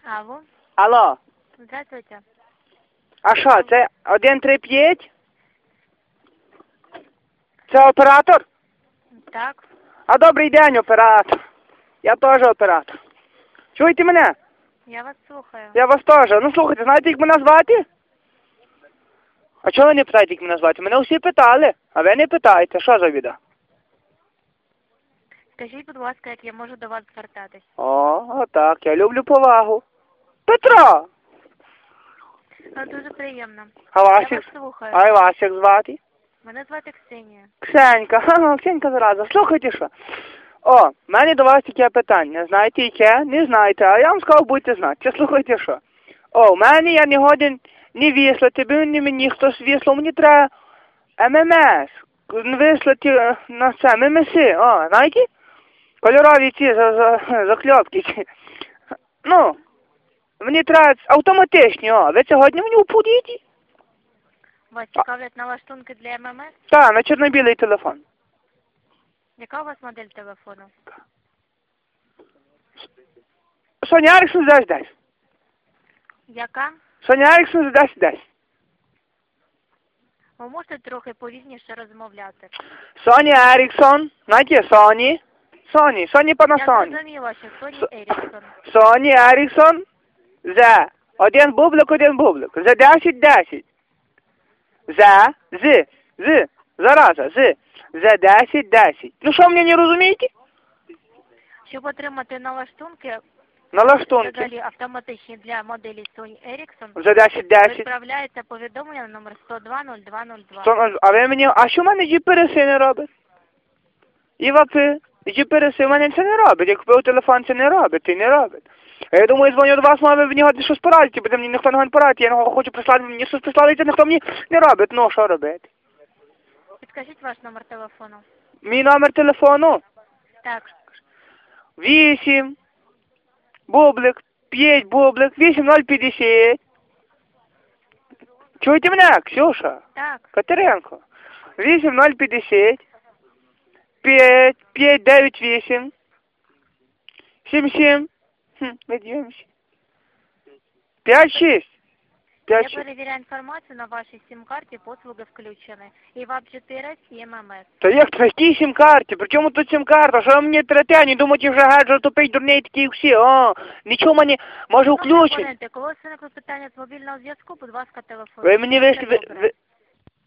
Алло, Алло. здравствуйте. А що, це 135? Це оператор? Так, А добрий день, оператор. Я теж оператор. Чуєте мене? я вас слухаю. Я вас теж. Ну слухайте, знаєте, як мене звати? А чого ви не питаєте, як мене звати? Мене всі питали, а ви не питаєте. Що за біда? Скажіть, будь ласка, як я можу до вас звертатись? Отак. Я люблю повагу. Петро! Ну, дуже приємно. А вас Я як? вас слухаю. А вас як звати? Мене звати Ксенія. Ксенька. Ха-ха, Ксенька зараза. Слухайте що. О, в мене до вас таке питання. Знаєте яке? Не знаєте, а я вам сказав, будете знати. Чи слухайте що. О, в мене я не годен не вислати, ні мені хтось вислав, мені треба ММС. Вислати на це, ММС. О, знаєте? Кольорові ці закльопки ці. Ну, мені треба автоматичні, о. Ви сьогодні мені упудіть? Вас цікавлять налаштунки для ММС? Так, на чорно-білий телефон. Яка у вас модель телефону? Соня Еріксон десь десь. Яка? Соня Еріксон десь десь. Ви можете трохи повільніше розмовляти? Соні Еріксон. Знаєте, Соні. Соні Я Панасоні. зрозуміла, що Соні Еріксон. Соні Еріксон. За. Один бублик. За 10. З. Зараза, За 10. Ну що, мені не розумієте? Щоб отримати налаштунки, Налаштунки. взагалі автоматичні для моделі Sony Ericsson, За 10. відправляється повідомлення на номер 1020202. А ви мені, а що в мене джіпереси не робить? ІВАПи, джіпереси в мене це не робить. Я купив телефон, це не робить, і не робить. А я думаю, дзвоню до вас, мабуть, в нього щось порадити, бо мені ніхто не порадить, я його хочу прислати, мені щось прислали, це ніхто мені не робить. Ну, що робити? Підкажіть ваш номер телефону. Мій номер телефону Так, 8 бублик 5 бублик 8050. Чуєте мене, Ксюша? так. Катеринко. 8050 598 77 Медіємося. 56. Я перевіряю інформацію на вашій сім-карті, послуги включені. І ВАП 4 і ММС. Та як це якій сім-карті? При чому тут сім-карта? Що ви мені трете? Не думаєте, вже гаджет тупий, дурний такий всі. О, нічого мені може включити. Коли виникли питання з мобільного зв'язку, будь ласка, телефон. Ви мені